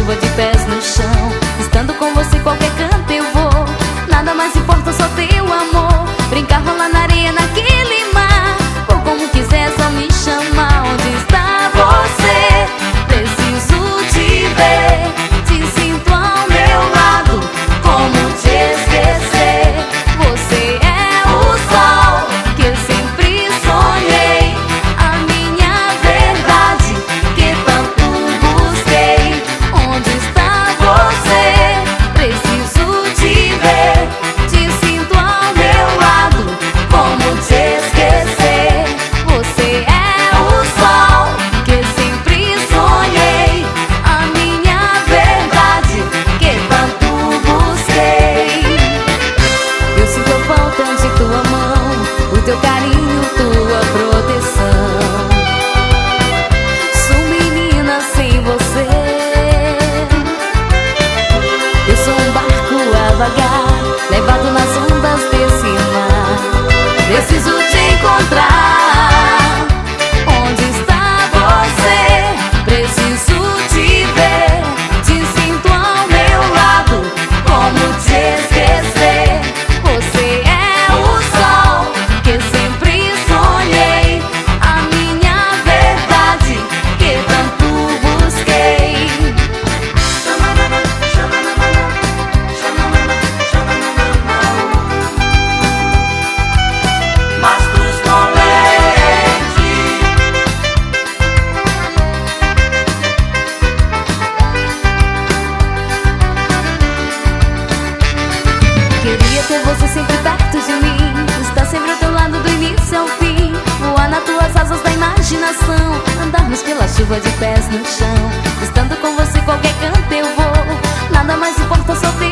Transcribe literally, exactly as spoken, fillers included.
chuva de pés no chão. Estando com você qualquer canto eu vou. Nada mais importa, só teu amor. Brincar, rolar na areia, naquele mar. Ou como quiser, só me chamar. Onde está você? Preciso te ver. Te sinto ao meu lado. Como te esquecer? Você é o sol que eu sempre sonhei. A minha verdade que tanto busquei. Onde está você? Preciso te ver. Te sinto ao meu lado. Como te esquecer? Você é o sol que eu sempre sonhei. A minha verdade que tanto busquei. Eu sinto a falta de tua mão, o teu carinho, tua proteção. Sou menina sem você. Eu sou um barco a vagar, levado nas ondas desse mar. Preciso te encontrar. Onde está você? Preciso te ver. Te sinto ao meu lado. Como te esquecer? Você é o sol que eu sempre sonhei. A minha verdade que tanto busquei. Mastros com leite. Queria ter você sempre perto de mim. Estar sempre ao teu lado do início ao fim. Voar nas tuas asas da imaginação. Andarmos pela chuva de pés no chão. Estando com você qualquer canto eu vou. Nada mais importa, só ter